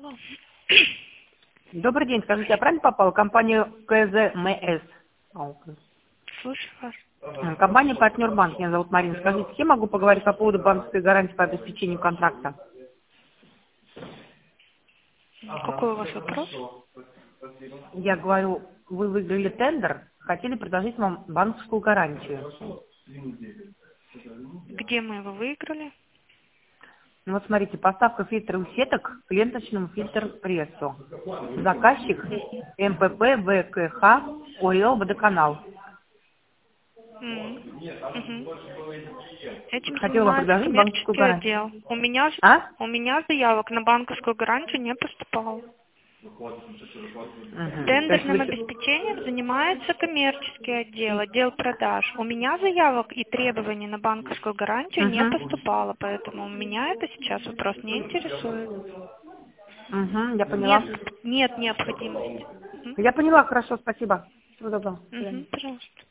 Алло. Добрый день, скажите, я правильно попала в компанию КЗМС? Слушаю вас. Компания «Партнер Банк», меня зовут Марина. Скажите, с кем могу поговорить по поводу банковской гарантии по обеспечению контракта? Какой у вас вопрос? Я говорю, вы выиграли тендер, хотели предложить вам банковскую гарантию. Где мы его выиграли? Ну вот смотрите, поставка фильтровых сеток к ленточному фильтр-прессу. Заказчик МПП ВКХ ОРИО Водоканал. Мгм. Этим Хотела вам занимается предложить банковскую коммерческий гарантию. отдел. А? У меня заявок на банковскую гарантию не поступало. То есть Тендерным вы... обеспечением занимается коммерческий отдел продаж. У меня заявок и требований на банковскую гарантию не поступало, поэтому меня это сейчас вопрос не интересует. Я поняла. Нет необходимости. Я поняла, хорошо, спасибо. Всего доброго. До свидания. Пожалуйста.